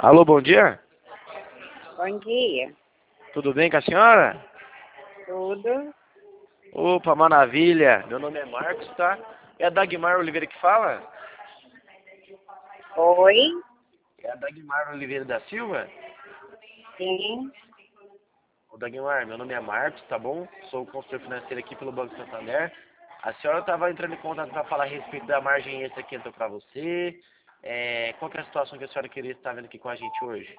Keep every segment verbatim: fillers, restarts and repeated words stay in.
Alô, bom dia. Bom dia. Tudo bem com a senhora? Tudo? Opa, maravilha. Meu nome é Marcos, tá? É a Dagmar Oliveira que fala? Oi? É a Dagmar Oliveira da Silva? Sim. Ô, Dagmar, meu nome é Marcos, tá bom? Sou consultor financeiro aqui pelo Banco Santander. A senhora estava entrando em contato para falar a respeito da margem extra que entrou para você. É, qual que é a situação que a senhora queria estar vendo aqui com a gente hoje?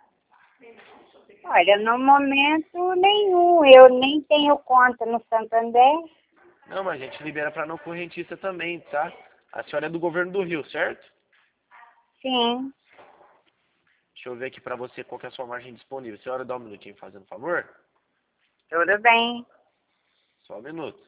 Olha, no momento nenhum. Eu nem tenho conta no Santander. Não, mas a gente libera para não correntista também, tá? A senhora é do governo do Rio, certo? Sim. Deixa eu ver aqui para você qual que é a sua margem disponível. A senhora dá um minutinho, fazendo favor? Tudo bem. Só um minuto.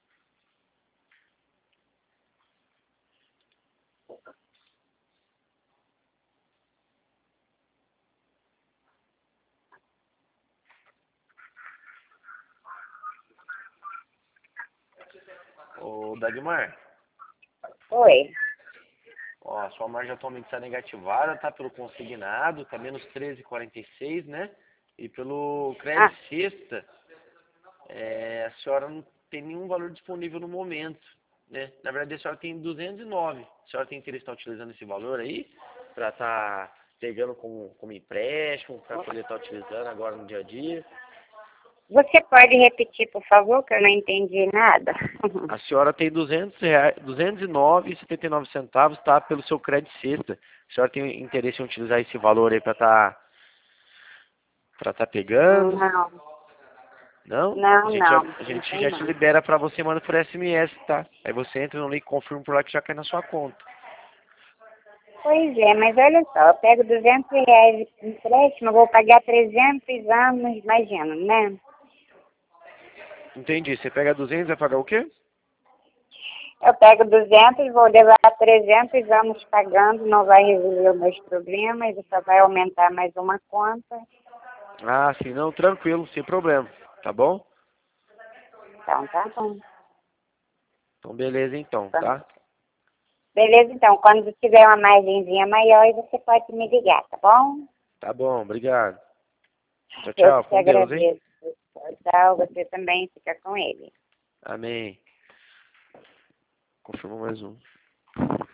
Ô, Dagmar, Oi. ó, a sua margem atualmente está negativada, tá pelo consignado, tá menos treze vírgula quarenta e seis, né? E pelo Ah, crédito sexta, é, a senhora não tem nenhum valor disponível no momento, né? Na verdade, a senhora tem duzentos e nove. A senhora tem interesse em estar utilizando esse valor aí para estar pegando como, como empréstimo, para poder estar utilizando agora no dia a dia? você pode repetir, por favor, que eu não entendi nada? A senhora tem duzentos reais, duzentos e nove vírgula setenta e nove centavos, tá? Pelo seu crédito sexta. A senhora tem interesse em utilizar esse valor aí para estar para estar pegando? Não, Não? A não, gente já, não. a Não gente tem já te não. libera para você, manda por S M S, tá? Aí você entra no link, confirma por lá que já cai na sua conta. Pois é, mas olha só, eu pego duzentos reais de empréstimo, eu vou pagar trezentos anos, imagina, né? Entendi. Você pega duzentos, vai pagar o quê? Eu pego duzentos, vou levar trezentos anos pagando, não vai resolver os meus problemas, só vai aumentar mais uma conta. Ah, sim, não, tranquilo, sem problema. Tá bom? Então, tá bom. Então, beleza então, Então, tá? beleza, então, quando tiver uma margenzinha maior, aí você pode me ligar, tá bom? Tá bom, obrigado. Tchau, Eu tchau. que te Com Deus, hein? agradeço. Tchau, você também fica com ele. Amém. Confirma mais um.